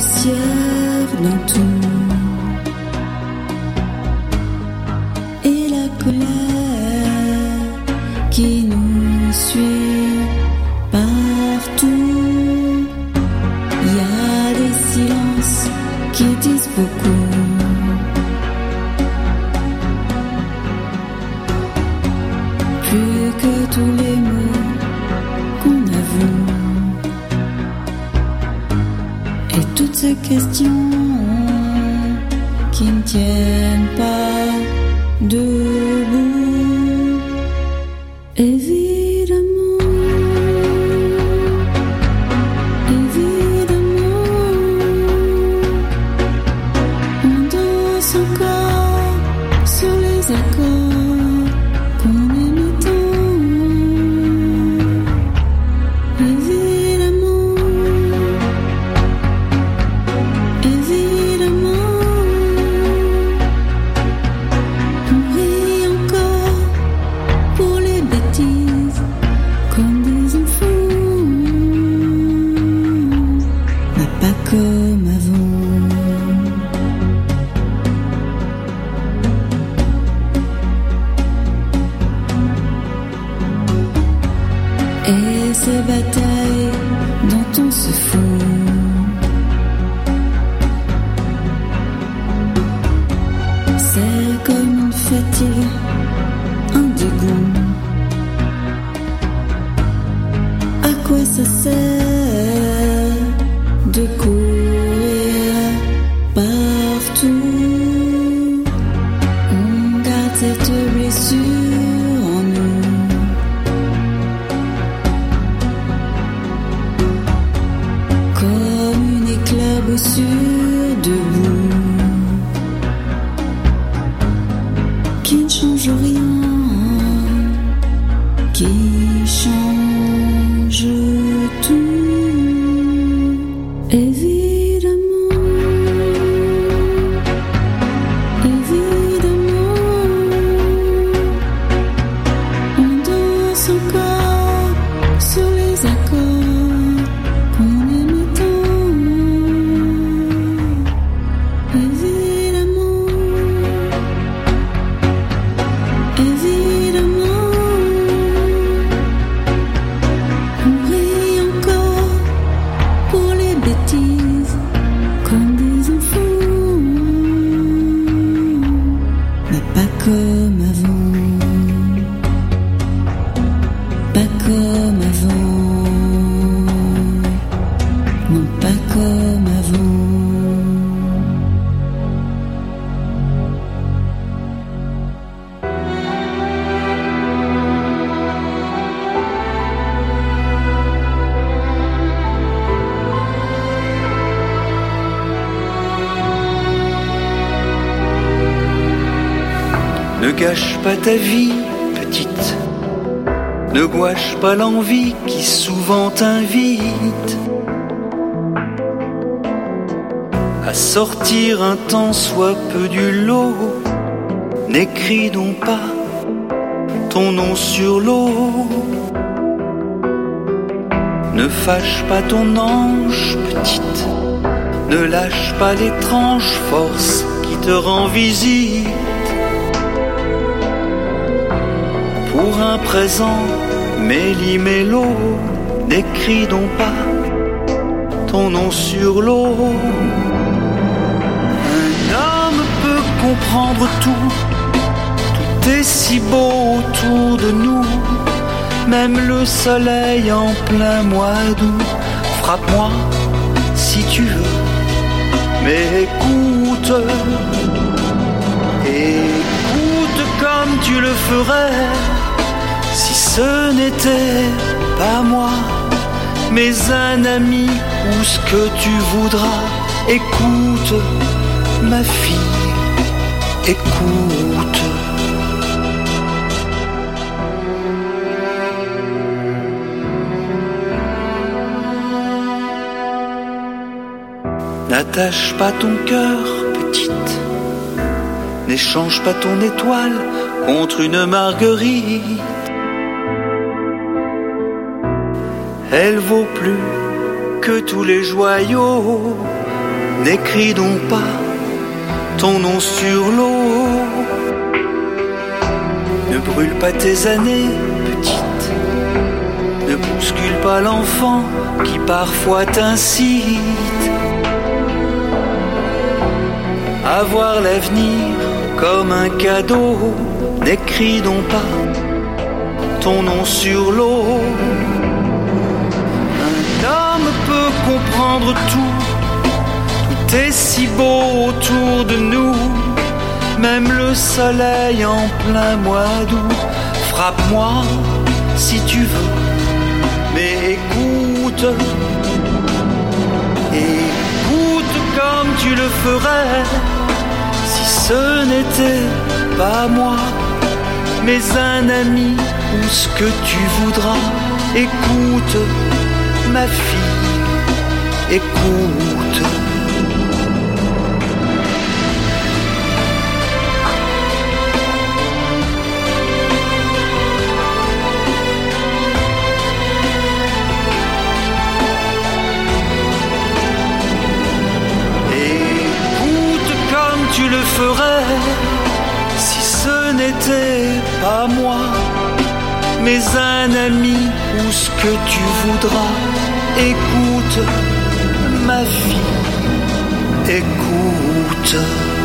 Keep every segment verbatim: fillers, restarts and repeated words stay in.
poussière dans tout. Et la colère qui nous suit partout. Il y a des silences qui disent beaucoup. Plus que tous les mots qu'on avoue. Et toutes ces questions qui ne tiennent pas debout. Évidemment, évidemment, on danse encore sur les accords qu'on aimait tant. Évidemment, évidemment, on rit encore pour les bêtises comme des enfants, mais pas comme avant. Et ces batailles dont on se fout, c'est comme une fatigue, un dégoût. À quoi ça sert de courir partout? On garde cette blessure en nous. Comme une éclaboussure debout qui ne change rien, qui change tout. Évidemment, évidemment, on danse encore sur les accords qu'on aimait tant. Évidemment, évidemment, on rit encore pour les bêtises comme des enfants, mais pas comme avant, pas comme avant, non pas comme avant. Ne gâche pas ta vie, petite. Ne gouache pas l'envie qui souvent t'invite à sortir un tant soit peu du lot. N'écris donc pas ton nom sur l'eau. Ne fâche pas ton ange, petite. Ne lâche pas l'étrange force qui te rend visite. Pour un présent méli-mélo, n'écris donc pas ton nom sur l'eau. Un homme peut comprendre tout, tout est si beau autour de nous. Même le soleil en plein mois d'août. Frappe-moi si tu veux, mais écoute, écoute comme tu le ferais si ce n'était pas moi, mais un ami ou ce que tu voudras. Écoute, ma fille, écoute. N'attache pas ton cœur, petite. N'échange pas ton étoile contre une marguerite. Elle vaut plus que tous les joyaux n'écris donc pas ton nom sur l'eau. Ne brûle pas tes années, petite. Ne bouscule pas l'enfant qui parfois t'incite à voir l'avenir comme un cadeau. N'écris donc pas ton nom sur l'eau. Un homme peut comprendre tout. Tout est si beau autour de nous. Même le soleil en plein mois d'août. Frappe-moi si tu veux, mais écoute. Écoute comme tu le ferais si ce n'était pas moi, mais un ami ou ce que tu voudras. Écoute, ma fille, écoute. Tu le ferais si ce n'était pas moi, mais un ami ou ce que tu voudras. Écoute, ma fille, écoute.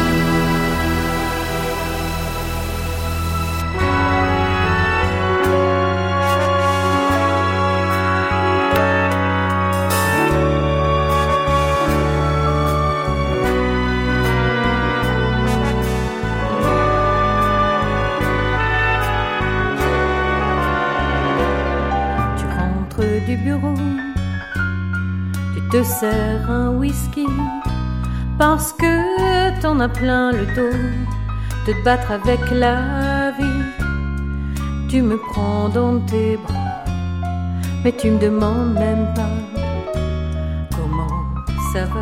Du bureau, tu te sers un whisky parce que t'en as plein le dos de te battre avec la vie. Tu me prends dans tes bras, mais tu me demandes même pas comment ça va.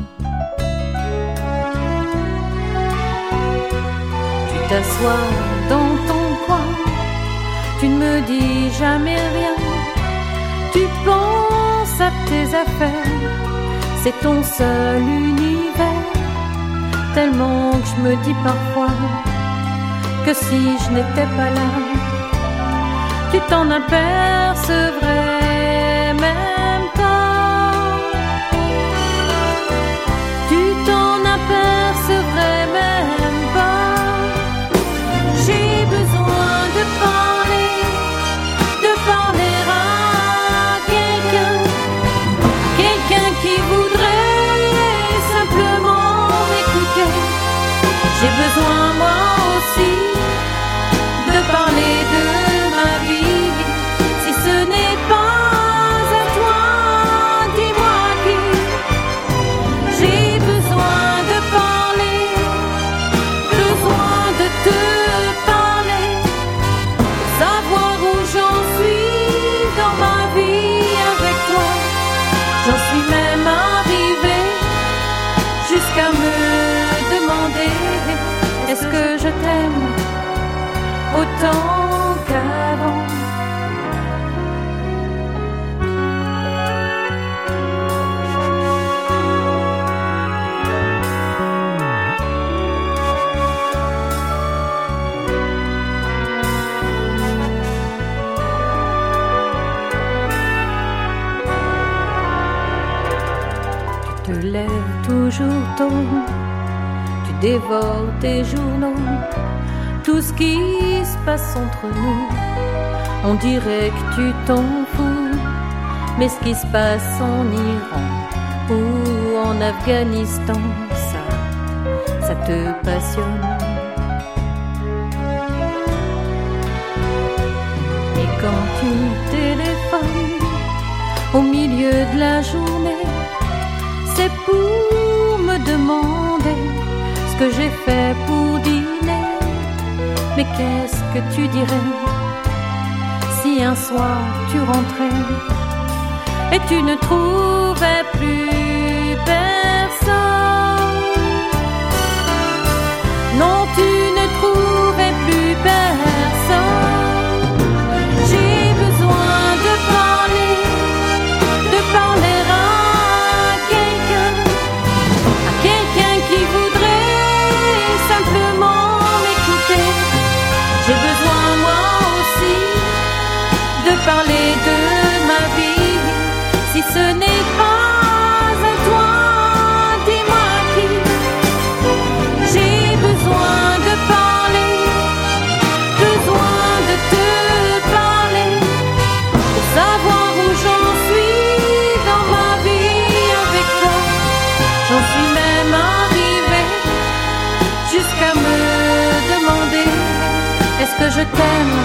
Tu t'assois dans ton coin, tu ne me dis jamais rien. Tu penses à tes affaires, c'est ton seul univers. Tellement que je me dis parfois que si je n'étais pas là, tu t'en apercevrais même pas. Tu t'en apercevrais même pas. J'ai besoin de parler, de parler à qui voudrait simplement m'écouter. J'ai besoin moi aussi de parler de ma vie. Si ce n'est pas à toi, dis-moi qui. J'ai besoin de parler, besoin de te parler, savoir où j'en suis dans ma vie avec toi. J'en suis même arrivée jusqu'à me demander est-ce que je t'aime autant qu'avant. Tu te lèves toujours tôt, tu dévores tes journaux, tout ce qui se passe entre nous, on dirait que tu t'en fous. Mais ce qui se passe en Iran ou en Afghanistan, ça, ça te passionne. Et quand tu téléphones au milieu de la journée, c'est pour me demander ce que j'ai fait pour dîner. Mais qu'est-ce que tu dirais si un soir tu rentrais et tu ne trouvais plus personne? Non, tu ne trouvais plus personne. J'ai besoin de parler, de parler à quelqu'un t'aime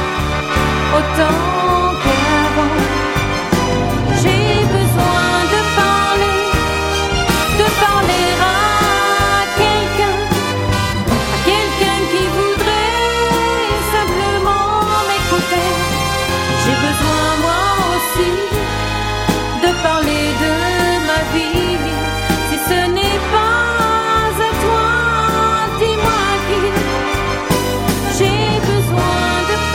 autant qu'avant. J'ai besoin de parler, de parler à quelqu'un, à quelqu'un qui voudrait simplement m'écouter. J'ai besoin moi aussi de parler de ma vie. Si ce n'est pas à toi, dis-moi qui j'ai besoin de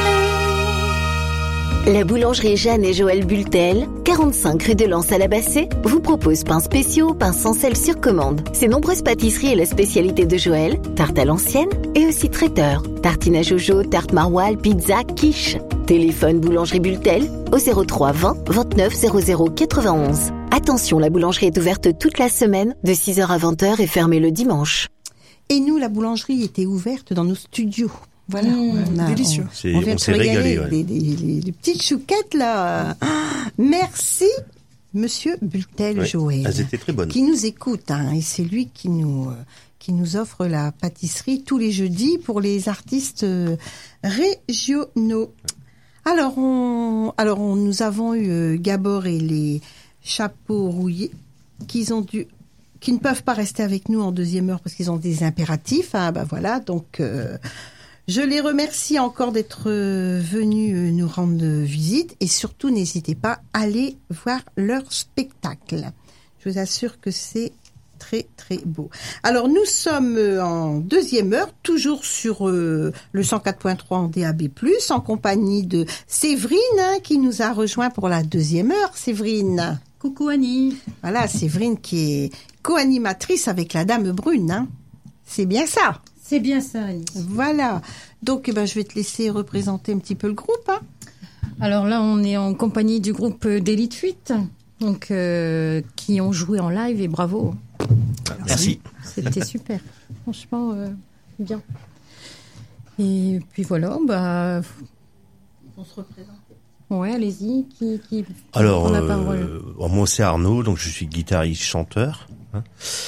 parler. La boulangerie Jeanne et Joël Bultel, quarante-cinq rue de Lens à la Bassée, vous propose pains spéciaux, pains sans sel sur commande. Ses nombreuses pâtisseries et la spécialité de Joël, tarte à l'ancienne et aussi traiteur. Tartine à Jojo, tarte maroilles, pizza, quiche. Téléphone boulangerie Bultel au zéro trois vingt vingt-neuf zéro zéro quatre-vingt-onze. Attention, la boulangerie est ouverte toute la semaine de six heures à vingt heures et fermée le dimanche. Et nous, la boulangerie était ouverte dans nos studios. Voilà, Mmh, on a, délicieux. On, C'est- on vient on de s'est se régaler. régalé, ouais. Les, les- les- les petites chouquettes là. Ah, merci, Monsieur Bultel Ouais, Joël, elles étaient très bonnes. qui nous écoute, hein, et c'est lui qui nous euh, qui nous offre la pâtisserie tous les jeudis pour les artistes euh, régionaux. Alors on, alors on, nous avons eu euh, Gabor et les chapeaux rouillés qui ont dû, qui ne peuvent pas rester avec nous en deuxième heure parce qu'ils ont des impératifs. Ah bah voilà, donc euh, je les remercie encore d'être euh, venus euh, nous rendre visite et surtout n'hésitez pas à aller voir leur spectacle. Je vous assure que c'est très très beau. Alors nous sommes euh, en deuxième heure, toujours sur euh, le cent quatre point trois en D A B plus, en compagnie de Séverine hein, qui nous a rejoint pour la deuxième heure. Séverine. Coucou Annie. Voilà, Séverine qui est co-animatrice avec la Dame Brune. Hein. C'est bien ça. C'est bien ça Annie. Voilà. Donc eh ben, je vais te laisser représenter un petit peu le groupe. Hein. Alors là on est en compagnie du groupe d'Elite huit, donc, euh, qui ont joué en live et bravo. Merci. C'était super. Franchement, euh, bien. Et puis voilà, bah... On se représente. Ouais, allez-y. Qui, qui, qui Alors, prend la euh, parole moi c'est Arnaud, donc je suis guitariste chanteur. Hein.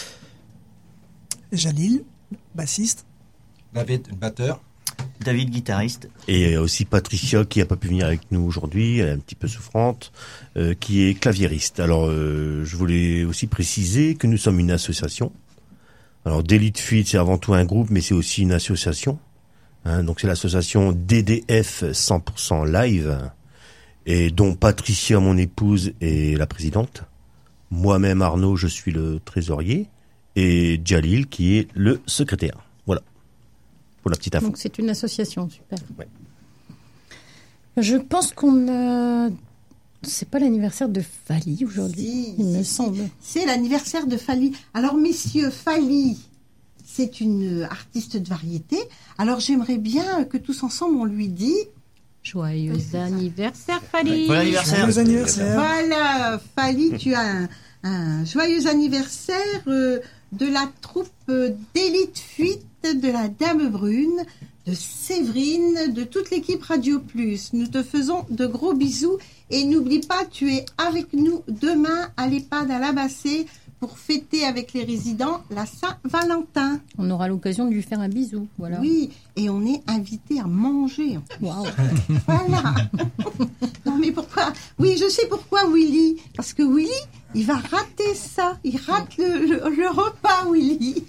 Jalil, bassiste. David, batteur. David, guitariste. Et aussi Patricia qui a pas pu venir avec nous aujourd'hui, elle est un petit peu souffrante, euh, qui est claviériste. Alors euh, je voulais aussi préciser que nous sommes une association. Alors d'Elite Fuite, c'est avant tout un groupe, mais c'est aussi une association. Hein, donc c'est l'association D D F cent pour cent Live, et dont Patricia, mon épouse, est la présidente. Moi-même, Arnaud, je suis le trésorier, et Jalil qui est le secrétaire. Voilà. Pour la petite info. Donc c'est une association, super. Ouais. Je pense qu'on a... C'est pas l'anniversaire de Fali aujourd'hui, Si, il si, me si. semble. C'est l'anniversaire de Fali. Alors, messieurs, Fali, c'est une artiste de variété. Alors, j'aimerais bien que tous ensemble, on lui dit... Joyeux Oui, c'est ça. anniversaire Fali. Bon anniversaire. Joyeux anniversaire. Voilà, Fali, tu as un, un joyeux anniversaire euh, de la troupe euh, d'Élite Fuite, de la Dame Brune, de Séverine, de toute l'équipe Radio Plus. Nous te faisons de gros bisous et n'oublie pas, tu es avec nous demain à l'EHPAD à la Bassée pour fêter avec les résidents la Saint-Valentin. On aura l'occasion de lui faire un bisou, voilà. Oui, et on est invité à manger. Waouh. Voilà. Non mais pourquoi? Oui, je sais pourquoi Willy. Parce que Willy, il va rater ça. Il rate le, le, le repas, Willy.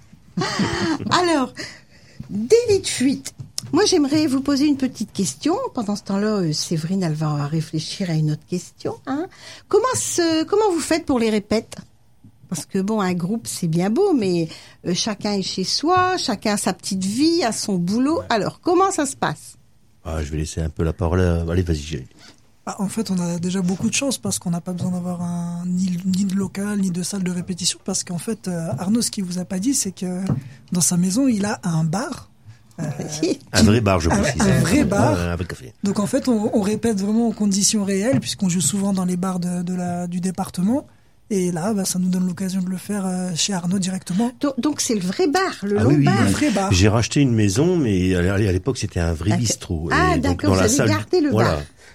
Alors, d'Élite Fuite. Moi, j'aimerais vous poser une petite question. Pendant ce temps-là, euh, Séverine, elle va réfléchir à une autre question. Hein. Comment, se, comment vous faites pour les répètes? Parce que bon, un groupe, c'est bien beau, mais euh, chacun est chez soi, chacun a sa petite vie, a son boulot. Alors, comment ça se passe? Ah, je vais laisser un peu la parole à... Allez, vas-y, Jalil. Bah, en fait, on a déjà beaucoup de chance parce qu'on n'a pas besoin d'avoir un, ni, ni de local, ni de salle de répétition. Parce qu'en fait, euh, Arnaud, ce qu'il vous a pas dit, c'est que dans sa maison, il a un bar. Euh, Un vrai bar, je un, précise. un vrai bar. Ouais, avec café. Donc en fait, on, on répète vraiment en conditions réelles, puisqu'on joue souvent dans les bars de, de la, du département. Et là, bah, ça nous donne l'occasion de le faire euh, chez Arnaud directement. Donc, donc c'est le vrai bar, le Ah long oui, oui, bar. Un vrai bar. J'ai racheté une maison, mais à à l'époque, c'était un vrai D'accord. bistrot. Ah, Et donc, d'accord, dans vous la avez salle, gardé le voilà. bar.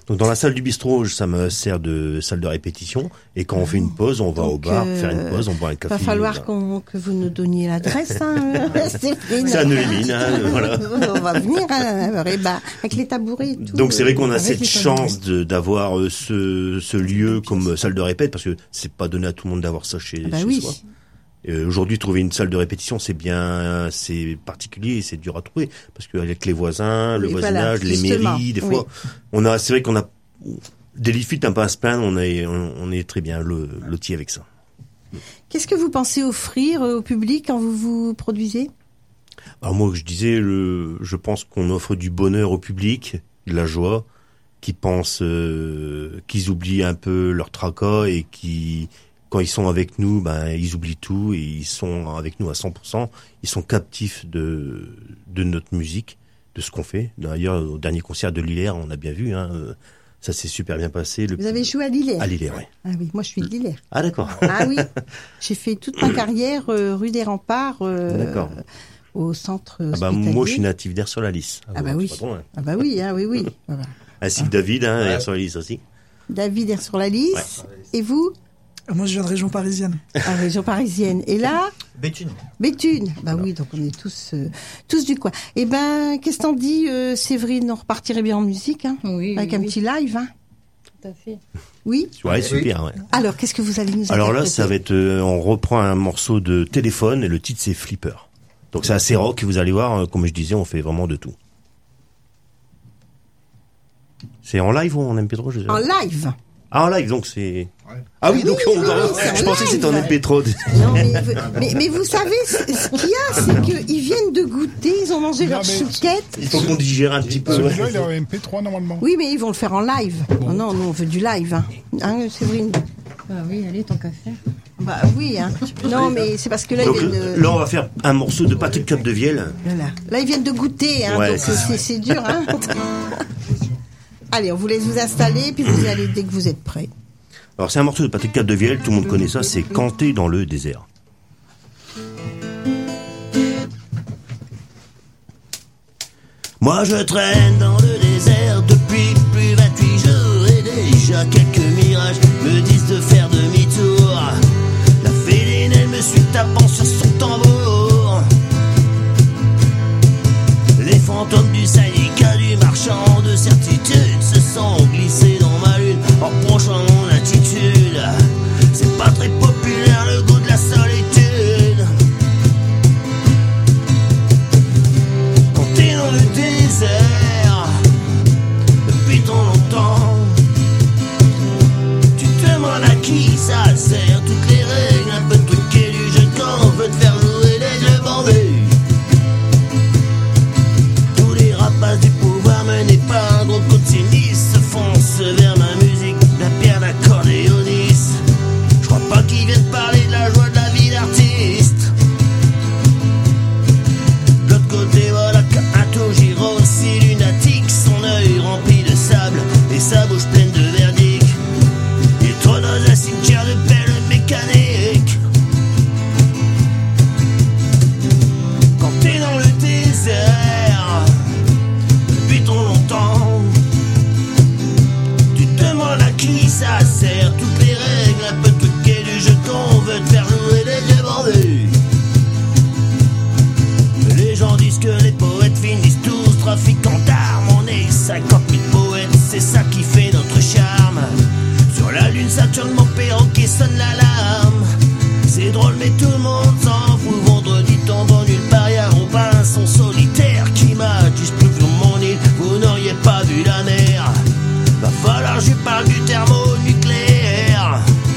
Donc dans la salle du bistrot, ça me sert de salle de répétition. Et quand on fait une pause, on va Donc, au bar euh, faire une pause, on boit un café. Va falloir là. qu'on, que vous nous donniez l'adresse, hein, Séverine. C'est à Neulémine, hein, voilà. On va venir, hein, et bah, avec les tabourets et tout. Donc c'est vrai qu'on a Avec cette les chance de, d'avoir euh, ce, ce lieu comme salle de répète, parce que c'est pas donné à tout le monde d'avoir ça chez, Ah bah chez oui. soi. Euh, aujourd'hui, trouver une salle de répétition, c'est bien, c'est particulier, et c'est dur à trouver, parce qu'avec les voisins, le Et voisinage, voilà, les justement, mairies, des oui. fois, on a, c'est vrai qu'on a, Daily-Fit, un peu à se plaindre, on est, on, on est très bien le, loti avec ça. Qu'est-ce que vous pensez offrir au public quand vous vous produisez? Alors moi, je disais, le, je pense qu'on offre du bonheur au public, de la joie, qui pensent, euh, qu'ils oublient un peu leur tracas et qui, quand ils sont avec nous, ben ils oublient tout et ils sont avec nous à cent pour cent. Ils sont captifs de de notre musique, de ce qu'on fait. D'ailleurs, au dernier concert de Lillers, on a bien vu, hein, ça s'est super bien passé. Le... Vous avez joué à Lillers? À Lillers, oui. Ah oui, moi je suis de Lillers. Ah d'accord. Ah oui, j'ai fait toute ma carrière euh, rue des Remparts, euh, D'accord. au centre Ah bah, hospitalier. moi, je suis natif d'Air-sur-la-Lys. Ah bah c'est oui. pas trop loin. Ah bah oui, ah oui, oui. Voilà. Ainsi que David, hein, Ouais. Air-sur-la-Lys aussi. David est sur la liste. Ouais. Et vous? Moi, je viens de région parisienne. En région parisienne. Et là? Béthune. Béthune. Bah oui, donc on est tous, euh, tous du coin. Eh ben, qu'est-ce qu'on dit, euh, Séverine? On repartirait bien en musique, hein? Oui, Avec oui, un oui. petit live, hein? Tout à fait. Oui? Ouais, super, ouais. Alors, qu'est-ce que vous allez nous Alors là, interpréter? ça va être, euh, on reprend un morceau de Téléphone et le titre c'est Flipper. Donc c'est assez rock et vous allez voir, euh, comme je disais, on fait vraiment de tout. C'est en live ou en M P trois, je sais pas. En live. Ah, en live, donc c'est... Ah oui, donc on... oui, c'est je en pensais que c'était en live. M P trois. Non, mais, mais, mais vous savez, ce ce qu'il y a, c'est qu'ils viennent de goûter, ils ont mangé leur Non, mais- chouquette. Il faut qu'on digère un petit peu. Celui-là, ouais. il est en M P trois normalement. Oui, mais ils vont le faire en live. Oh non, nous, on veut du live. Hein, hein Séverine? Ah oui, allez, tant qu'à faire. Bah oui, hein. Non, mais c'est parce que là, Donc ils viennent de... là, on va faire un morceau de Patrick Capdevielle. Voilà. Là, ils viennent de goûter, hein, Ouais, donc c'est c'est, c'est dur. Hein. Allez, on vous laisse vous installer, puis vous y allez dès que vous êtes prêts. Alors c'est un morceau de Patrick Capdevielle, tout le monde connaît ça, c'est Canter dans le désert. Moi je traîne dans le désert depuis plus de vingt-huit jours et déjà quelques mirages me disent de faire demi-tour. La féline elle me suit tapant sur son tambour. Les fantômes du syndicat du marchand de certitude se sont glissés dans ma lune en reprochant mon attitude. C'est pas très populaire le goût de la solitude. Quand t'es dans le désert depuis trop longtemps, tu te demandes à qui ça sert. Toutes les règles un peu truquées du jeu de camp veut te faire jouer les yeux bandés. Tous les rapaces du pouvoir menés par un gros coup de sinistre se foncent vers ma musique d'un pierre d'accordéoniste. Je crois pas qu'ils viennent parler de la joie de la vie d'artiste. De l'autre côté, voilà qu'un Taugiro aussi lunatique, son œil rempli de sable et sa bouche pleine de verdict. Il trône dans un cimetière de pelles mécaniques. Quand t'es dans le désert depuis trop longtemps, tu te demandes à qui ça sert. Toutes les règles un peu truquées du jeu qu'on veut te faire jouer les yeux bandés. Les gens disent que les poètes finissent tous trafiquant d'armes. On est cinquante mille poètes, c'est ça qui fait notre charme. Sur la lune, Saturne, mon perroquet sonne l'alarme. C'est drôle, mais tout le monde s'en fout. Vendredi tombant nulle part, y'a Robinson solitaire qui m'a dit je peux sur mon île. Vous n'auriez pas vu la mer. Va falloir que je parle du thermonucléaire.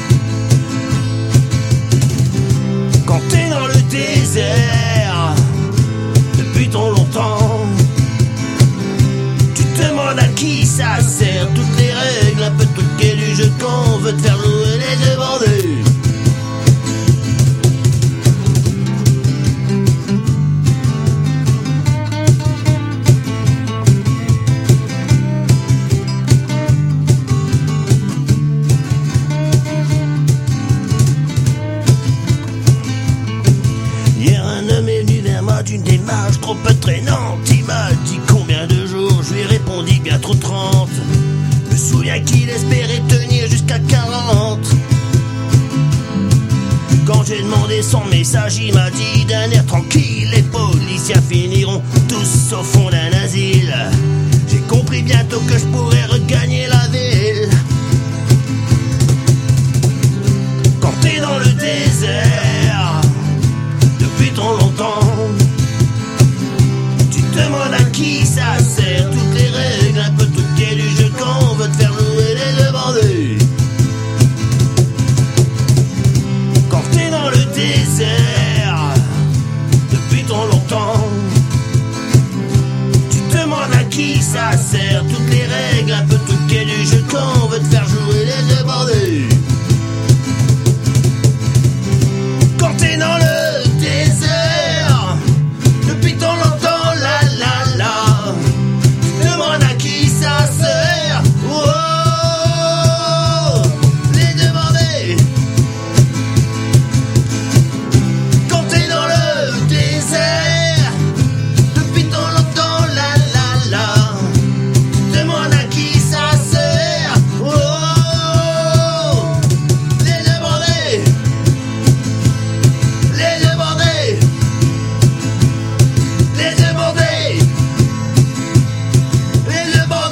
Quand t'es dans le désert depuis trop longtemps, tu te demandes à qui ça sert. Toutes les règles un peu truquées du jeu qu'on veut te faire jouer les yeux bandés. son message, il m'a dit d'un air tranquille, les policiers finiront tous au fond d'un asile. J'ai compris bientôt que je pourrais regagner la ville. Quand t'es dans le désert depuis trop longtemps, tu te demandes à qui ça sert. Toutes les règles, un peu truquées du jeu quand on veut te faire jouer les deux bandés. Quand t'es dans le désert depuis trop longtemps, tu te demandes à qui ça sert. Toutes les règles, un peu truquées du jeu quand on veut te faire jouer les deux bandés. Quand t'es dans le désert depuis tant longtemps, la la la, tu te demandes à qui ça sert. Oh, les demander. Quand t'es dans le désert depuis tant longtemps, la la la, tu te demandes à qui ça sert. Oh, les demander. Les demander, les demander, les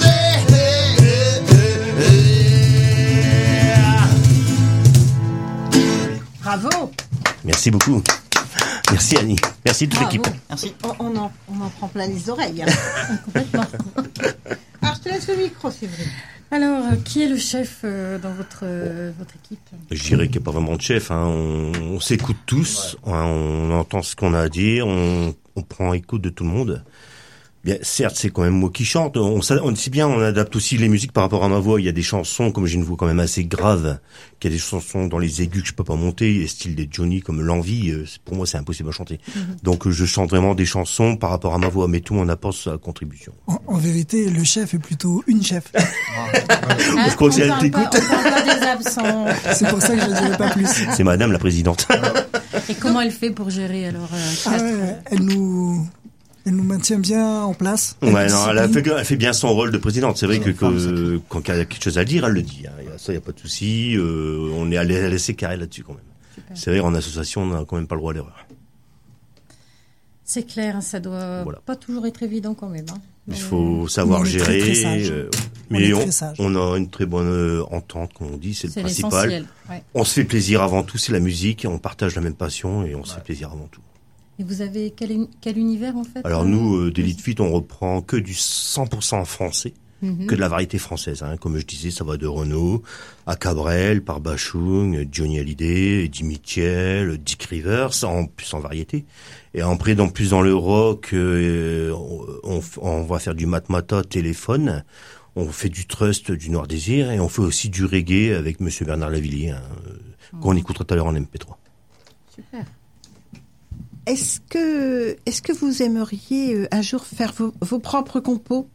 demander. Bravo. Merci beaucoup. Merci Annie. Merci toute Bravo. l'équipe. Merci. On, on en, on en prend plein les oreilles. Hein. Complètement. Alors, je te laisse le micro, c'est vrai. Alors, euh, qui est le chef euh, dans votre, euh, votre équipe? Je dirais qu'il n'y a pas vraiment de chef. Hein. On, on s'écoute tous, hein, on entend ce qu'on a à dire, on, on prend écoute de tout le monde. Bien, certes, c'est quand même moi qui chante. On, on c'est bien, on adapte aussi les musiques par rapport à ma voix. Il y a des chansons, comme j'ai une voix quand même assez grave, qu'il y a des chansons dans les aigus que je peux pas monter, et style des Johnny comme l'envie. Euh, pour moi, c'est impossible à chanter. Mm-hmm. Donc, je chante vraiment des chansons par rapport à ma voix, mais tout le monde apporte sa contribution. En, en vérité, le chef est plutôt une chef. Ah, je crois que c'est elle qui pas, écoute. on parle pas des absents. C'est pour ça que je ne dirai pas plus. C'est Madame la Présidente. Et comment elle fait pour gérer alors euh, ah ouais, elle nous... Elle nous maintient bien en place. Elle ouais, non, elle, a fait, elle fait bien son rôle de présidente. C'est vrai que, que quand il y a quelque chose à dire, elle le dit. Hein. Ça, il n'y a pas de souci. Euh, on est à laisser carré là-dessus quand même. Super. C'est vrai, en association, on n'a quand même pas le droit à l'erreur. C'est clair, ça doit voilà. pas toujours être évident quand même. Hein. Il faut savoir gérer. Très, très euh, mais on, on, on a une très bonne euh, entente, comme on dit, c'est, c'est le principal. Ouais. On se fait plaisir avant tout, c'est la musique. On partage la même passion et on ouais. se fait plaisir avant tout. Et vous avez quel, quel univers en fait? Alors nous, euh, d'Elite Fuite, on reprend que du cent pour cent français, mm-hmm. que de la variété française. Hein. Comme je disais, ça va de Renaud à Cabrel, par Bachung, Johnny Hallyday, Eddie Mitchell, Dick Rivers, en plus en variété. Et après, dans plus dans le rock, euh, on, on va faire du Matmata, Téléphone. On fait du Trust, du Noir Désir, et on fait aussi du reggae avec Monsieur Bernard Lavillier, hein, mm-hmm. qu'on écoutera tout à l'heure en M P trois. Super. Est-ce que, est-ce que vous aimeriez euh, un jour faire vos, vos propres compos?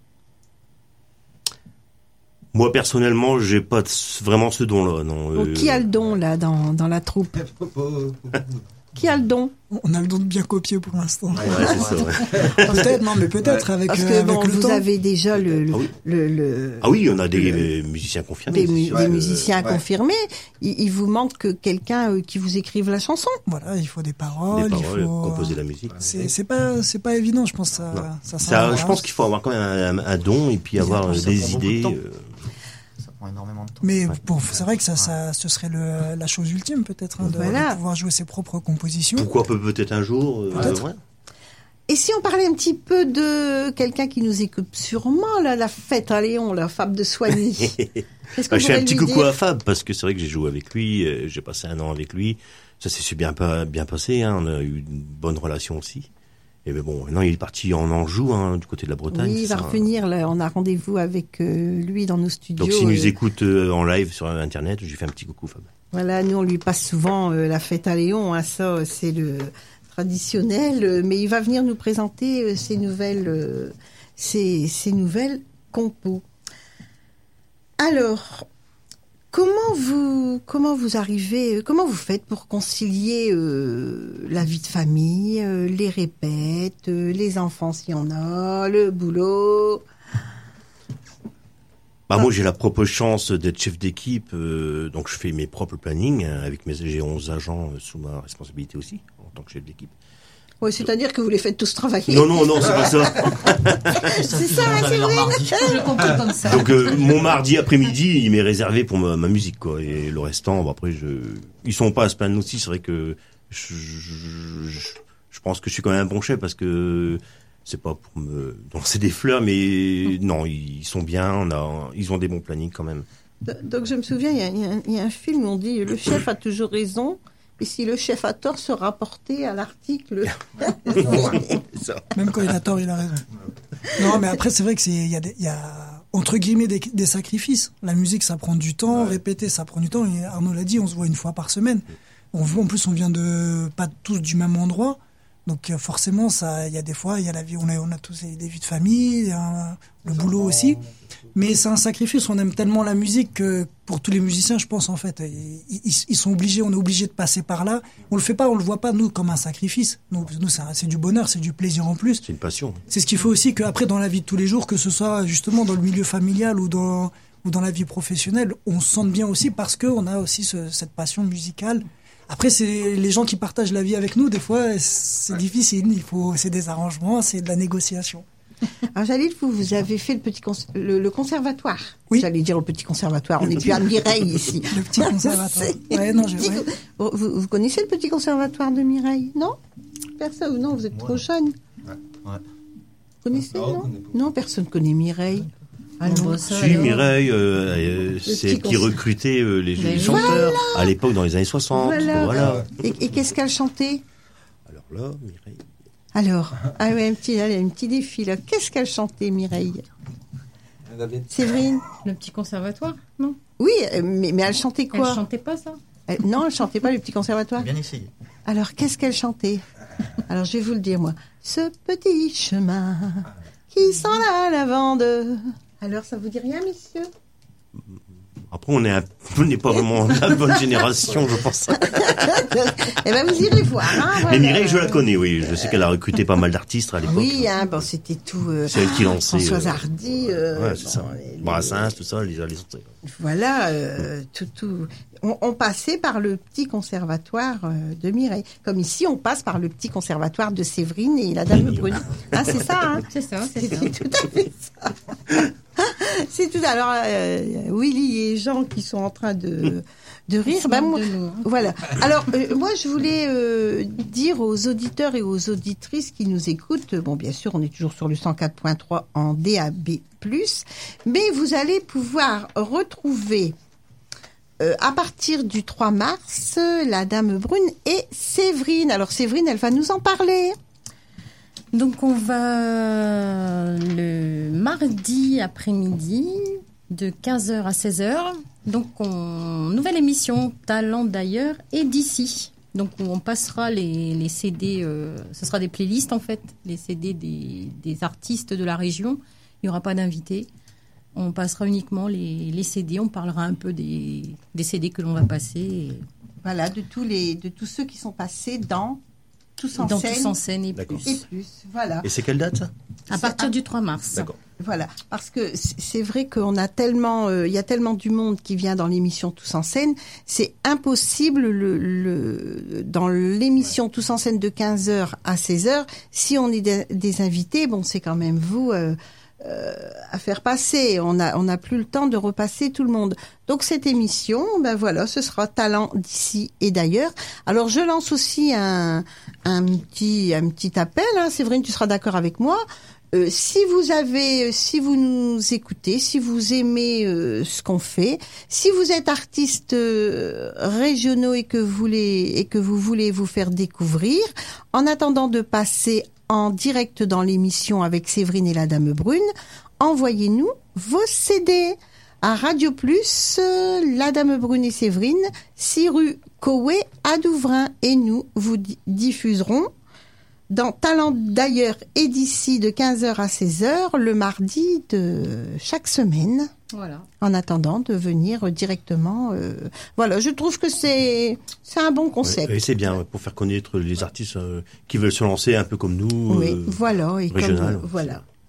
Moi, personnellement, j'ai pas vraiment ce don-là, non. Bon, euh... Qui a le don, là, dans, dans la troupe? Qui a le don? On a le don de bien copier pour l'instant. Ouais, c'est ça, ouais. Peut-être, non, mais peut-être ouais. avec, Parce que, euh, bon, avec le vous temps. avez déjà le, le, ah oui. le, le... Ah oui, on a des le, musiciens confirmés. Des, mu- ouais, des musiciens ouais. confirmés. Il, il vous manque quelqu'un euh, qui vous écrive la chanson. Voilà, il faut des paroles. Des paroles, il faut composer la musique. C'est, c'est pas, c'est pas évident, je pense. Ça, ça, ça je pense qu'il faut avoir quand même un, un don et puis avoir des, des idées. Énormément de temps. Mais bon, c'est vrai que ça, ça, ce serait le, la chose ultime peut-être, hein, de, voilà. de pouvoir jouer ses propres compositions. Pourquoi peut-être un jour euh, peut-être. Ouais. Et si on parlait un petit peu de quelqu'un qui nous écoute sûrement, là, la fête à Léon, la Fab de Soigny. Je fais un petit coucou dire à Fab parce que c'est vrai que j'ai joué avec lui, euh, j'ai passé un an avec lui. Ça s'est bien, bien passé, hein, on a eu une bonne relation aussi. Et ben bon, maintenant il est parti en Anjou, hein, du côté de la Bretagne. Oui, il va ça, revenir. Là, on a rendez-vous avec euh, lui dans nos studios. Donc s'il et... nous écoute euh, en live sur Internet, je lui fais un petit coucou, Fab. Voilà, nous on lui passe souvent euh, la fête à Léon. Hein, ça, c'est le traditionnel. Euh, mais il va venir nous présenter euh, ses nouvelles, euh, ses, ses nouvelles compos. Alors, comment vous, comment vous arrivez, comment vous faites pour concilier euh, la vie de famille, euh, les répètes, euh, les enfants s'il y en a, le boulot? Bah moi j'ai la propre chance d'être chef d'équipe, euh, donc je fais mes propres plannings hein, avec mes j'ai onze agents euh, sous ma responsabilité aussi en tant que chef d'équipe. Oui, c'est-à-dire que vous les faites tous travailler. Non non non c'est pas ça. C'est ça, c'est vrai. Je comprends comme ça. Donc euh, mon mardi après-midi il m'est réservé pour ma, ma musique quoi et le restant bah, après je ils sont pas à se plaindre aussi, c'est vrai que je, je, je, je pense que je suis quand même un bon chef parce que c'est pas pour me lancer des fleurs, mais non, ils sont bien, on a, ils ont des bons plannings quand même. Donc je me souviens, il y a, il y a, un, il y a un film où on dit le chef a toujours raison, et si le chef a tort, se rapporter à l'article. Même quand il a tort, il a raison. Non, mais après c'est vrai que c'est, il y a, des, il y a entre guillemets des, des sacrifices. La musique, ça prend du temps, ouais. Répéter, ça prend du temps. Et Arnaud l'a dit, on se voit une fois par semaine. On, en plus, on vient de pas tous du même endroit. Donc forcément, ça, il y a des fois, il y a la vie, on a, on a tous des vies de famille, hein, le boulot aussi. Mais c'est un sacrifice. On aime tellement la musique que pour tous les musiciens, je pense en fait, ils, ils, ils sont obligés, on est obligé de passer par là. On le fait pas, on le voit pas nous comme un sacrifice. Nous, nous c'est, un, c'est du bonheur, c'est du plaisir en plus. C'est une passion. C'est ce qui fait aussi qu'après dans la vie de tous les jours, que ce soit justement dans le milieu familial ou dans ou dans la vie professionnelle, on se sente bien aussi parce que on a aussi ce, cette passion musicale. Après, c'est les gens qui partagent la vie avec nous. Des fois, c'est difficile. Il faut, c'est des arrangements, c'est de la négociation. Alors, Jalil, vous, vous avez fait le petit cons- le, le conservatoire. Oui. J'allais dire le petit conservatoire. On n'est plus à Mireille ici. Le petit conservatoire. Ouais, non, j'ai petit... ouais. vous, vous connaissez le petit conservatoire de Mireille? Non? Personne? Non, vous êtes ouais. trop jeune. Ouais. ouais. Vous connaissez, non? Non, non personne ne connaît Mireille. Ah non, si, alors. Mireille, euh, euh, c'est elle qui recrutait euh, les, les chanteurs voilà. à l'époque dans les années soixante. Voilà. voilà. Et, et qu'est-ce qu'elle chantait? Alors là, Mireille. Alors, ah ouais, un petit, allez, un petit défi là. Qu'est-ce qu'elle chantait, Mireille? Séverine? Le petit conservatoire, non? Oui, mais, mais elle chantait quoi? Elle chantait pas ça? elle, Non, elle chantait pas le petit conservatoire. Bien essayé. Alors, qu'est-ce qu'elle chantait? Alors, je vais vous le dire moi. Ce petit chemin qui sent la lavande. Alors, ça vous dit rien, messieurs? Après, on est un... on n'est pas vraiment la bonne génération, je pense. Eh ben, vous irez voir. Hein, voilà. Mais Mireille, je la connais, oui. Je sais qu'elle a recruté pas mal d'artistes à l'époque. Oui, hein, bon, c'était tout. Euh, c'est elle qui lançait. Françoise euh... Hardy. Euh, ouais, c'est ça. Les... Brassens, tout ça, les les autres. Voilà, euh, tout, tout. On, on passait par le petit conservatoire euh, de Mireille. Comme ici, on passe par le petit conservatoire de Séverine et la Dame Brune. Ah, c'est ça, hein? C'est ça, c'est, c'est ça. tout à fait ça. C'est tout. Alors, euh, Willy et Jean qui sont en train de, de rire. Ben, moi, voilà. Alors, euh, moi, je voulais euh, dire aux auditeurs et aux auditrices qui nous écoutent, bon, bien sûr, on est toujours sur le cent quatre point trois en D A B plus, mais vous allez pouvoir retrouver, euh, à partir du trois mars, la Dame Brune et Séverine. Alors, Séverine, elle va nous en parler. Donc on va le mardi après-midi de quinze heures à seize heures. Donc on nouvelle émission Talent d'ailleurs et d'ici. Donc on passera les, les C D, euh, ce sera des playlists en fait, les C D des, des artistes de la région. Il n'y aura pas d'invités. On passera uniquement les, les C D. On parlera un peu des, des C D que l'on va passer. Et... Voilà, de tous les de tous ceux qui sont passés dans Tous en dans scène, tous en scène et D'accord. plus. Et plus, voilà. Et c'est quelle date ça? À partir un... du trois mars. D'accord. Voilà, parce que c'est vrai qu'on a tellement, il euh, y a tellement du monde qui vient dans l'émission Tous en scène, c'est impossible le, le dans l'émission Tous en scène de quinze heures à seize heures, si on est des, des invités, bon c'est quand même vous euh, euh, à faire passer. On a on n'a plus le temps de repasser tout le monde. Donc cette émission, ben voilà, ce sera Talent d'ici et d'ailleurs. Alors je lance aussi un un petit un petit appel. Hein. Séverine, tu seras d'accord avec moi. Euh, si vous avez, si vous nous écoutez, si vous aimez euh, ce qu'on fait, si vous êtes artistes euh, régionaux et que vous voulez et que vous voulez vous faire découvrir, en attendant de passer en direct dans l'émission avec Séverine et la Dame Brune, envoyez-nous vos C D à Radio Plus, euh, la Dame Brune et Séverine, six rue Cowé à Douvrin, et nous vous di- diffuserons dans Talent d'ailleurs et d'ici de quinze heures à seize heures le mardi de chaque semaine. Voilà. En attendant de venir directement. Euh, voilà, je trouve que c'est c'est un bon concept. Oui, et c'est bien pour faire connaître les artistes euh, qui veulent se lancer un peu comme nous. Oui, euh, voilà. Et régional. comme, voilà. Hein.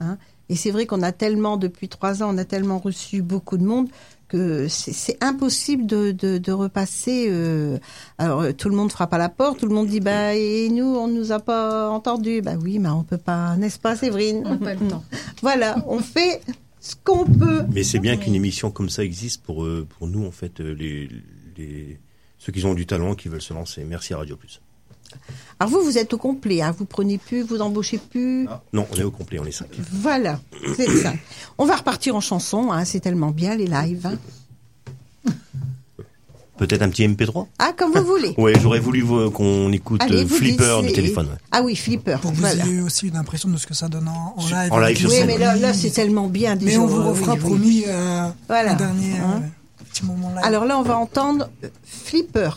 Et c'est vrai qu'on a tellement, depuis trois ans, on a tellement reçu beaucoup de monde que c'est, c'est impossible de, de, de repasser. Euh, alors tout le monde frappe à la porte, tout le monde dit bah et nous on nous a pas entendu. Bah oui, mais on peut pas, n'est-ce pas, Séverine? On n'a pas le temps. Voilà, on fait ce qu'on peut. Mais c'est bien qu'une émission comme ça existe pour euh, pour nous en fait euh, les les ceux qui ont du talent qui veulent se lancer. Merci à Radio Plus. Alors vous, vous êtes au complet, hein, vous prenez plus, vous embauchez plus. Ah. Non, on est au complet, on est cinq. Voilà, c'est ça. On va repartir en chanson, hein, c'est tellement bien les lives. Hein. Peut-être un petit M P trois. Ah, comme vous voulez. Ouais, j'aurais voulu euh, qu'on écoute Allez, euh, Flipper du téléphone. Ouais. Ah oui, Flipper. Pour que voilà. vous ayez aussi une impression de ce que ça donne en, en live. En live sur Oui, scène. mais là, là c'est tellement bien. Mais on vous refera, oui, promis, oui. Euh, voilà. un dernier hein euh, petit moment live. Alors là, on va entendre Flipper.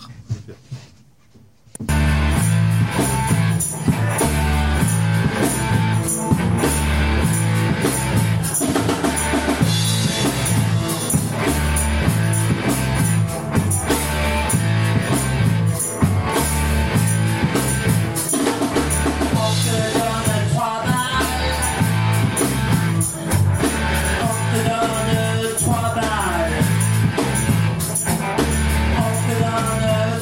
On te donne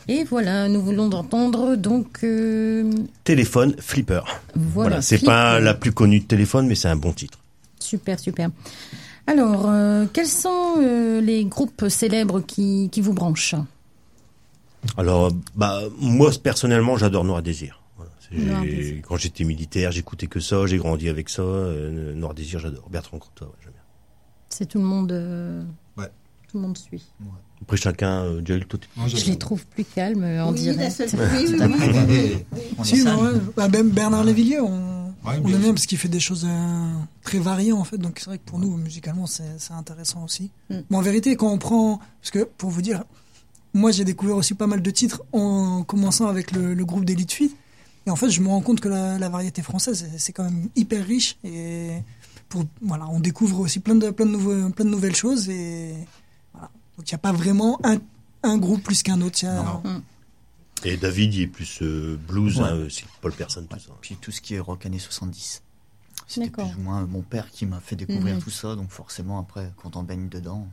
Et voilà, nous voulons entendre donc... Euh... Téléphone Flipper. Voilà, voilà c'est Flipper. pas la plus connue de téléphone, mais c'est un bon titre. Super, super. Alors, euh, quels sont euh, les groupes célèbres qui, qui vous branchent ? Alors, bah, moi, personnellement, j'adore Noir Désir. Voilà, c'est- Noir j'ai- Désir. Quand j'étais militaire, j'écoutais que ça, j'ai grandi avec ça. Euh, Noir Désir, j'adore. Bertrand Cantat, ouais, j'aime bien. C'est tout le monde... euh, Ouais. Tout le monde suit. Après, chacun, euh, Joël, toi, t'es- Moi, Je les trouve plus calmes euh, en Oui, la direct. seule- oui, oui, Tout à oui. fait. On est Si, sale. non, ouais. Bah, même Bernard Lévillier, on, Ouais, on bien aime bien sûr. parce qu'il fait des choses euh, très variées en fait. Donc c'est vrai que pour nous, musicalement, c'est c'est intéressant aussi. Mm. Mais en vérité, quand on prend, parce que pour vous dire, moi j'ai découvert aussi pas mal de titres en commençant avec le, le groupe d'Elite Feed. Et en fait, je me rends compte que la, la variété française, c'est- c'est quand même hyper riche. Et pour, voilà, on découvre aussi plein de, plein de, nouveaux, plein de nouvelles choses. Et voilà. Donc il n'y a pas vraiment un, un groupe plus qu'un autre. Il y a- Non, non. Et David, il est plus euh, blues, Ouais. hein, euh, c'est Paul Person, tout ça. Puis tout ce qui est rock années soixante-dix. C'était plus D'accord. ou moins mon père qui m'a fait découvrir Mhm. tout ça, donc forcément après, quand on baigne dedans,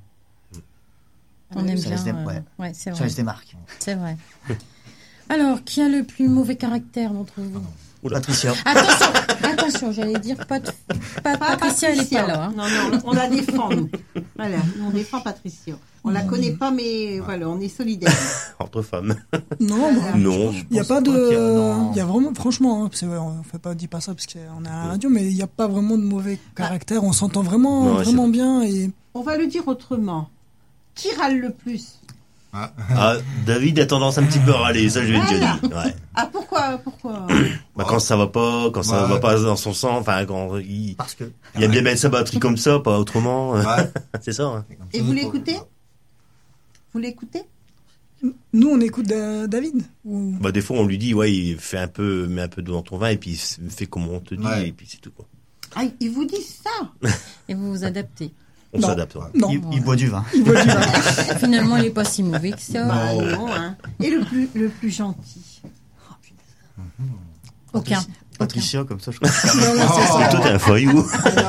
On aime ça bien. se dé- euh, ouais. ouais, c'est ça vrai. se démarque. C'est vrai. Alors, qui a le plus mauvais caractère d'entre vous ? Oula. Patricia, Attention, attention, j'allais dire pas, de- pas Pas Patricia, elle est pas là. hein. Non, non, on la défend. nous. Voilà, nous, on défend Patricia. On la connaît pas, mais voilà, on est solidaires. Entre femmes. Non, bah, Non. il n'y a pense pas pas qu'il y a- de. non. Il y a vraiment, franchement, hein, c'est vrai, on fait pas, dit pas ça parce qu'on est à la radio, mais il n'y a pas vraiment de mauvais caractère. On s'entend vraiment, Non, ouais, vraiment c'est- bien. Et On va le dire autrement. Qui râle le plus? Ah, Ah, David a tendance un petit peu à râler, ça je l'ai déjà dit. Ouais. Ah, pourquoi, pourquoi? Bah, quand ça va pas, quand ça Ouais. va pas dans son sang, enfin, quand il, parce que il aime bien mettre sa batterie comme ça, pas autrement. ouais. C'est ça, hein. Et vous l'écoutez? Vous l'écoutez? nous, on écoute Da- David. Ou- Bah, des fois, on lui dit, ouais, il fait un peu, met un peu d'eau dans ton vin, et puis il s- fait comme on te dit, Ouais. et puis c'est tout, quoi. Ah, ils vous disent ça? Et vous vous adaptez. On Non. s'adapte, ouais. Non, il, il boit du vin. il boit du vin. Finalement, il est pas si mauvais que ça. Bah, non, hein. Et le plus, le plus gentil? Aucun. Patricia, comme ça, je crois. Ouais, ouais, c'est ça. Et toi, t'es un voyou.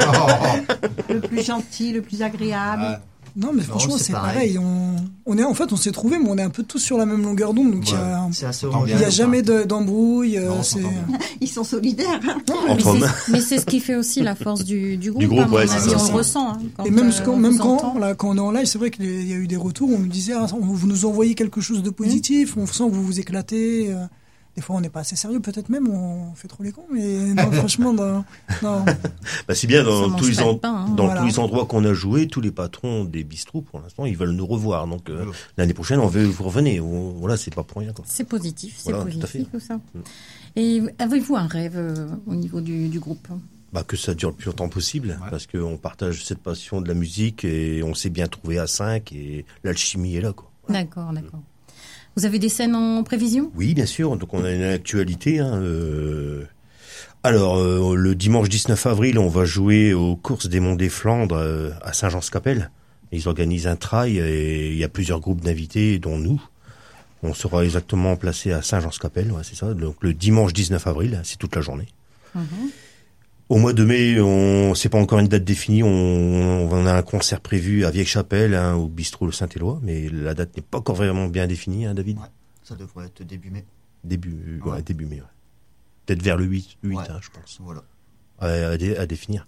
Le plus gentil, le plus agréable? Ouais. Non, mais franchement, c'est c'est pareil. pareil. On, on est, en fait, on s'est trouvés, mais on est un peu tous sur la même longueur d'onde. Donc, il y a- C'est assez Entend il bien. n'y a jamais de- d'embrouille. euh, Non, on c'est- s'entend bien. Ils sont solidaires. hein. Mais Entre hommes. c'est- Mais c'est ce qui fait aussi la force du, du groupe. groupe, à mon ouais, c'est avis, ça, on c'est le ça. ressent. hein, quand, Et même, euh, ce qu'on- on même vous quand, entend. là, quand on est en live, c'est vrai qu'il y a eu des retours, on nous disait, ah, on- vous nous envoyez quelque chose de positif, on sent que vous vous éclatez. euh, Des fois, on n'est pas assez sérieux, peut-être même, on fait trop les cons, mais non, franchement, non, non. Bah, c'est bien, Ça dans mange tous les, pas de en- pain, hein. dans Voilà. tous les endroits qu'on a joué, tous les patrons des bistrots, pour l'instant, ils veulent nous revoir. Donc, euh, Ouais. l'année prochaine, on veut vous revenez. On- Voilà, c'est pas pour rien, quoi. C'est positif, c'est Voilà, tout à positif fait. tout ça. Et avez-vous un rêve euh, au niveau du, du groupe ? Bah, que ça dure le plus longtemps possible, Ouais. parce qu'on partage cette passion de la musique et on s'est bien trouvé à cinq et l'alchimie est là, quoi. D'accord, d'accord. Vous avez des scènes en prévision ? Oui, bien sûr. Donc, on a une actualité. Hein, euh... Alors, euh, le dimanche dix-neuf avril, on va jouer aux courses des Monts des Flandres euh, à Saint-Jean-Scapelle. Ils organisent un trail et il y a plusieurs groupes d'invités, dont nous. On sera exactement placé à Saint-Jean-Scapelle, ouais, c'est ça. Donc, le dimanche dix-neuf avril, c'est toute la journée. Mhm. Au mois de mai, on c'est pas encore une date définie. On, on a un concert prévu à Vieille-Chapelle, hein, au bistrot Le Saint-Éloi, mais la date n'est pas encore vraiment bien définie, hein, David. Ouais. Ça devrait être début mai. Début, ouais, Ouais. début mai. Ouais. Peut-être vers le huit, huit, Ouais. hein, je pense, Voilà. à, à, dé- à définir.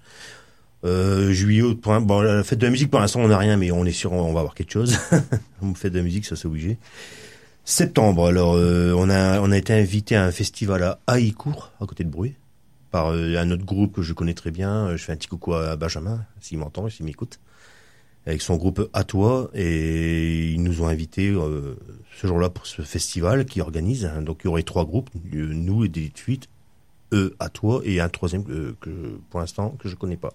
Euh, juillet, août, pour un- bon, la fête de la musique, pour l'instant, on n'a rien, mais on est sûr, on va avoir quelque chose. Une fête de la musique, ça c'est obligé. Septembre, alors, euh, on a, on a été invité à un festival à Haïcourt, à côté de Brouet, par euh, un autre groupe que je connais très bien. Je fais un petit coucou à Benjamin, s'il m'entend, s'il m'écoute, avec son groupe À Toi, et ils nous ont invités euh, ce jour-là pour ce festival qu'ils organisent. Hein. Donc il y aurait trois groupes, euh, nous et des Fuites, eux À Toi, et un troisième euh, que pour l'instant que je connais pas.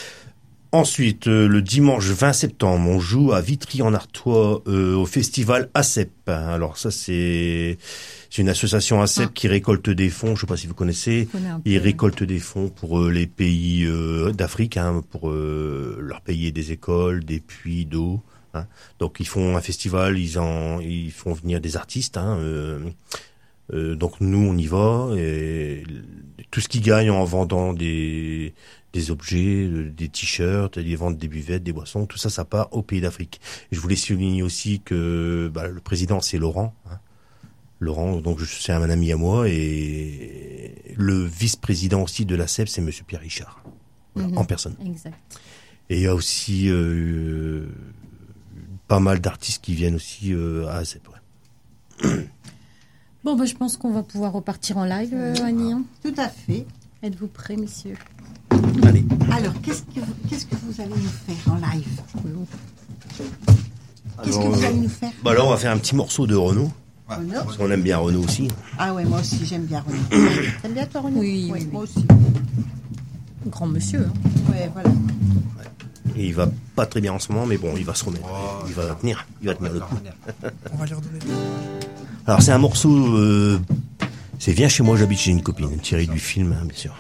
Ensuite, euh, le dimanche vingt septembre, on joue à Vitry-en-Artois euh, au festival A C E P. Alors ça, c'est c'est une association A C E P Ah. qui récolte des fonds. Je sais pas si vous connaissez. Je connais un peu. Ils récoltent des fonds pour euh, les pays euh, d'Afrique, hein, pour euh, leur payer des écoles, des puits d'eau. Hein. Donc ils font un festival, ils en ils font venir des artistes. Hein, euh, euh, donc nous on y va et tout ce qu'ils gagnent en vendant des des objets, euh, des t-shirts, des ventes des buvettes, des boissons, tout ça, ça part au pays d'Afrique. Et je voulais souligner aussi que bah, le président, c'est Laurent, hein, Laurent, donc c'est un ami à moi, et le vice-président aussi de la C E P, c'est Monsieur Pierre Richard, voilà, Mhm. en personne. Exact. Et il y a aussi euh, pas mal d'artistes qui viennent aussi euh, à la C E P. Ouais. Bon, bah, je pense qu'on va pouvoir repartir en live, euh, Annie. Hein. Tout à fait. Êtes-vous prêts, messieurs? Allez. Alors, qu'est-ce que, vous- qu'est-ce que vous allez nous faire en live? Qu'est-ce que Alors, vous euh, allez nous faire? Bah là, on va faire un petit morceau de Renaud. Renaud Parce qu'on aime bien Renaud aussi. Ah ouais, moi aussi, j'aime bien Renaud. T'aimes bien toi, Renaud? Oui, Ouais, oui, moi oui. aussi. Grand monsieur. Hein. Ouais, voilà. Et il va pas très bien en ce moment, mais bon, il va se remettre. Il va tenir. Il va tenir le coup. On va lui redonner. Alors, c'est un morceau. Euh, c'est Viens chez moi, j'habite chez une copine. Tiré du film, hein, bien sûr.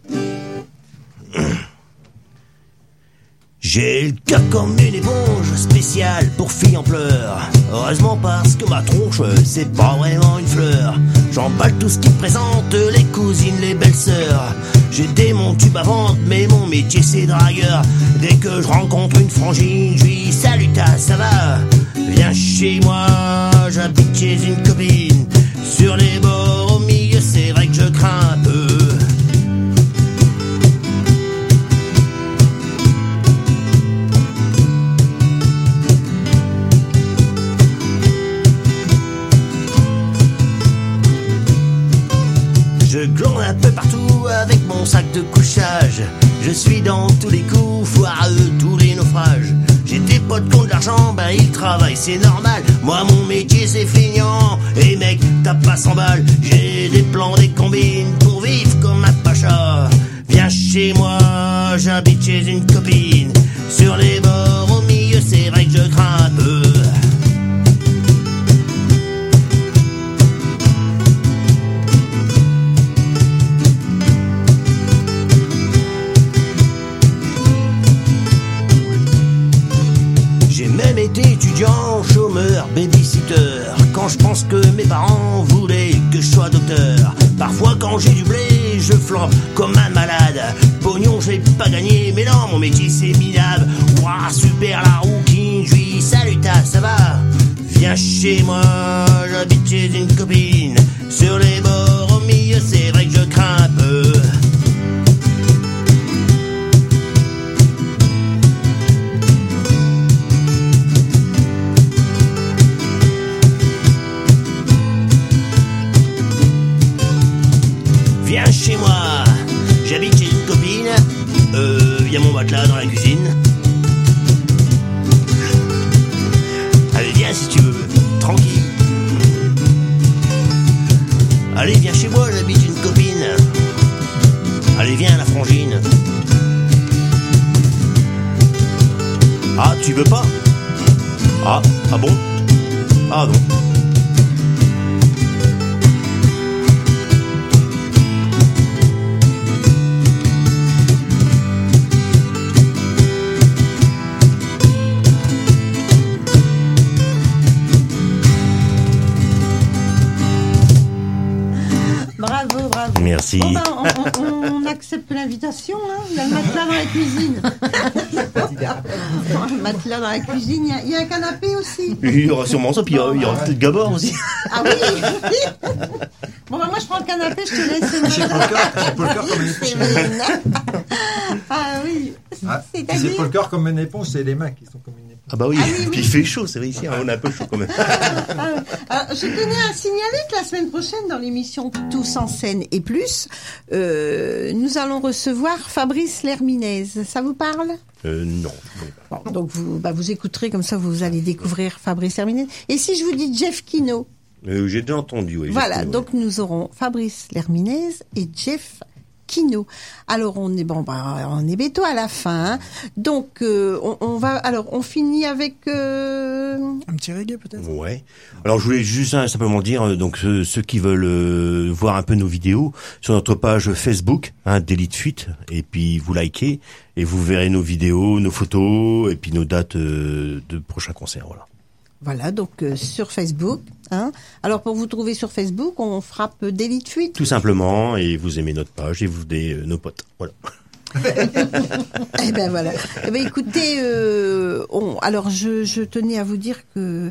J'ai le cœur comme une éponge spéciale pour filles en pleurs. Heureusement parce que ma tronche, c'est pas vraiment une fleur. J'emballe tout ce qui me présente, les cousines, les belles-sœurs. J'ai des mon tube à vendre, mais mon métier c'est dragueur. Dès que je rencontre une frangine, je lui salut ta, ça va? Viens chez moi, j'habite chez une copine. Sur les bords au milieu, c'est vrai que je crains un peu. Je glande un peu partout avec mon sac de couchage. Je suis dans tous les coups, foireux, tous les naufrages. J'ai des potes qui ont de l'argent, ben ils travaillent, c'est normal. Moi mon métier c'est feignant, et mec t'as pas cent balles. J'ai des plans, des combines pour vivre comme un pacha. Viens chez moi, j'habite chez une copine. Sur les bords au milieu, c'est vrai que je crains un peu. J'ai même été étudiant, chômeur, babysitter. Quand je pense que mes parents voulaient que je sois docteur. Parfois quand j'ai du blé, je flambe comme un malade. Pognon j'ai pas gagné, mais non, mon métier c'est minable. Ouah, super la rouquine, je lui salut ta, ça va? Viens chez moi, j'habite chez une copine. Sur les bords au milieu, c'est vrai que je crains un peu. Viens chez moi, j'habite chez une copine. Euh, y a mon matelas dans la cuisine. Allez, viens si tu veux, tranquille. Allez, viens chez moi, j'habite une copine. Allez, viens, la frangine. Ah, tu veux pas? Ah, ah bon? Ah non. Bravo, bravo. Merci. Bon, ben, on, on- on accepte l'invitation, hein. Il y a le matelas dans la cuisine. Le matelas dans la cuisine. Il y a, il y a un canapé aussi. Il y aura sûrement ça, puis il y aura, il y aura peut-être Gabor aussi. Ah oui. Bon, ben, moi, je prends le canapé, je te laisse. Chez Polkar, chez Polkar comme une éponge. Ah oui. Ah, si C'est-à-dire c'est Polkar comme une éponge, c'est les mains qui sont comme une éponge. Ah bah oui, Ah oui, puis oui. il fait chaud, c'est vrai ici, hein, on est un peu chaud quand même. Ah, alors, je tenais à signaler que la semaine prochaine, dans l'émission Tous en scène et plus, euh, nous allons recevoir Fabrice Lerminez. Ça vous parle? Euh, non. Bon, donc vous, bah, vous écouterez, comme ça vous allez découvrir Fabrice Lerminez. Et si je vous dis Jeff Kino? Euh, j'ai déjà entendu, oui. Voilà, j'ai- donc nous aurons Fabrice Lerminez et Jeff Kino. Alors on est bon, bah, on est béto à la fin. Hein. Donc euh, on, on va, alors on finit avec. Euh... Un petit reggae peut-être. Ouais. Alors je voulais juste hein, simplement dire, euh, donc ceux, ceux qui veulent euh, voir un peu nos vidéos sur notre page Facebook, hein, Délit de fuite, et puis vous likez et vous verrez nos vidéos, nos photos et puis nos dates euh, de prochains concerts. Voilà. Voilà, donc euh, sur Facebook. Hein. Alors pour vous trouver sur Facebook, on frappe Délit de fuite. Tout simplement, et vous aimez notre page et vous des euh, nos potes. Voilà. Eh ben voilà. Eh ben écoutez, euh, on, alors je, je tenais à vous dire que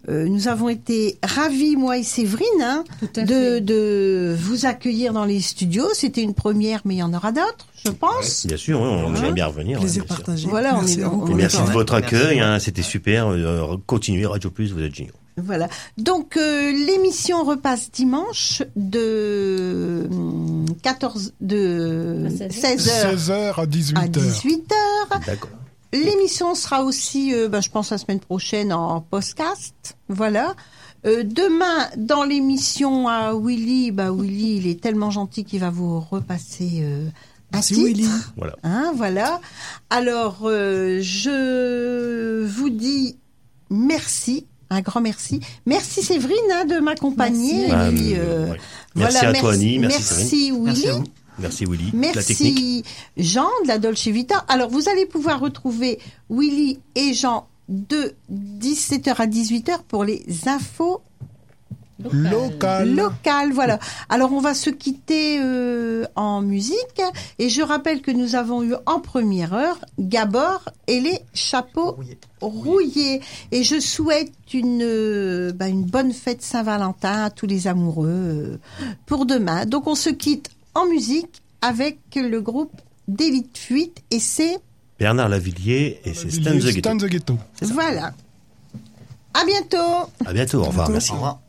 euh, nous avons été ravis, moi et Séverine, hein, de, de vous accueillir dans les studios. C'était une première, mais il y en aura d'autres, je pense. Ouais, bien sûr, ouais, on aimerait Hein bien revenir. Plaisir ouais, bien sûr. partagé. Voilà, on Merci est- à vous. on Et est merci d'accord. de votre Merci accueil, à vous. hein, c'était super. Euh, continuez, Radio Plus, vous êtes géniaux. Voilà. Donc euh, l'émission repasse dimanche de hum, quatorze de À seize heures. seize heures seize heures à dix-huit à heures. dix-huit heures. D'accord. L'émission sera aussi, euh, ben, je pense, la semaine prochaine en podcast. Voilà. Euh, demain, dans l'émission à Willy, bah Willy, il est tellement gentil qu'il va vous repasser euh, un Merci, titre. Willy. Voilà. Hein, voilà. Alors, euh, je vous dis merci, un grand merci. Merci Séverine hein, de m'accompagner. Et Ah, puis, euh, euh, ouais. Merci voilà, à toi, Annie. Merci, merci Willy. Merci à vous. Merci Willy. La technique. Merci Jean de la Dolce Vita. Alors vous allez pouvoir retrouver Willy et Jean de dix-sept heures à dix-huit heures pour les infos Local. locales. Voilà. Alors on va se quitter euh, en musique et je rappelle que nous avons eu en première heure Gabor et les chapeaux Rouillé. rouillés. Et je souhaite une euh, bah, une bonne fête Saint-Valentin à tous les amoureux euh, pour demain. Donc on se quitte en musique avec le groupe d'Élite Fuite et c'est Bernard Lavillier et c'est Stan the Ghetto. Stan the Ghetto. voilà. À bientôt. À bientôt, au revoir, merci. Au revoir.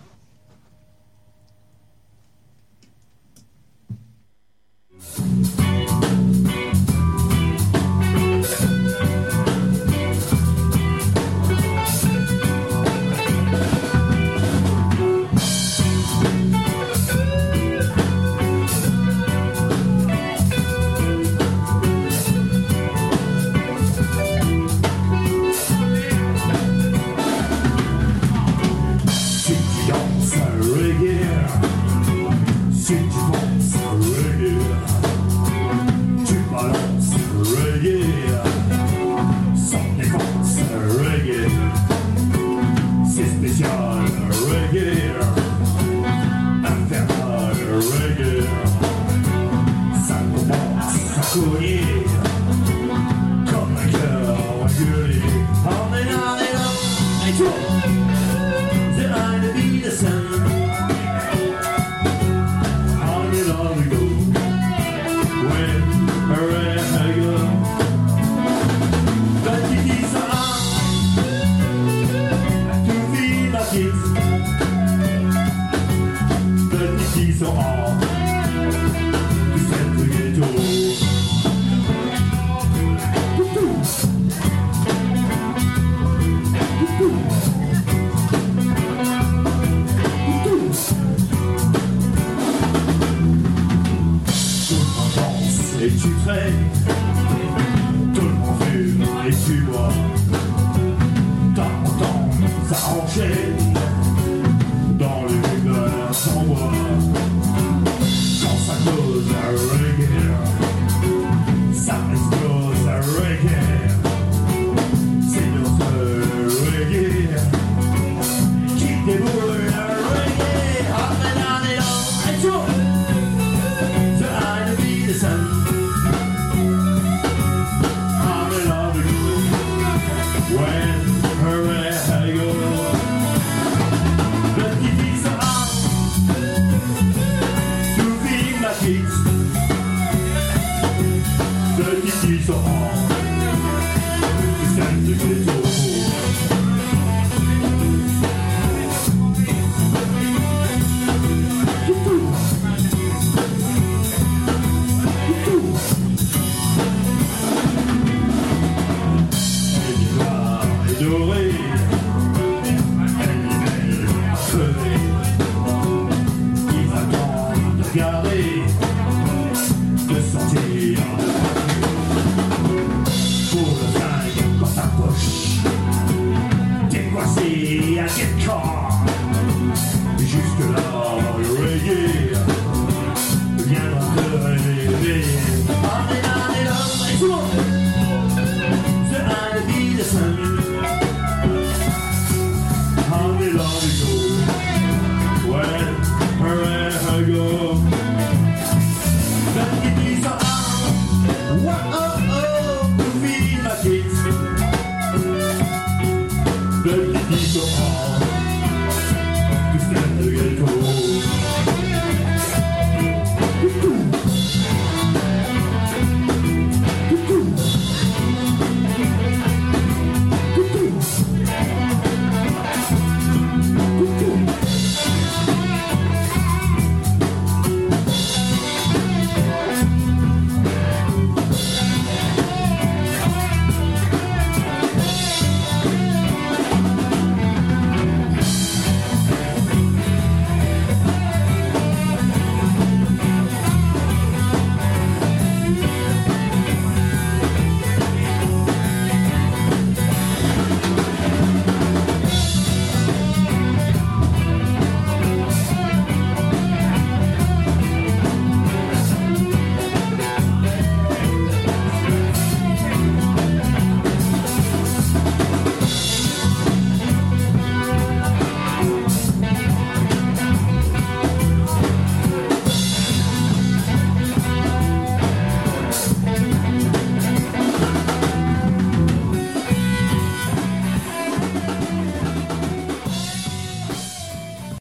Si tu danses reggae, si tu penses reggae, tu balances reggae, sans défense reggae, c'est spécial reggae, infernal reggae, ça commence à cogner, comme un cœur gueulé, en élan, élan, et toi. That I to be the sun. On your love we go. When wherever I go. But it is so hard to be my kids. But it is so hard to set the ghetto. Et tu traînes, tout le monde fume et tu bois. Tant, tant, ça enchaîne dans les rumeurs sans bois. Quand ça cause à reggae, ça explose à reggae. C'est notre reggae qui déboule.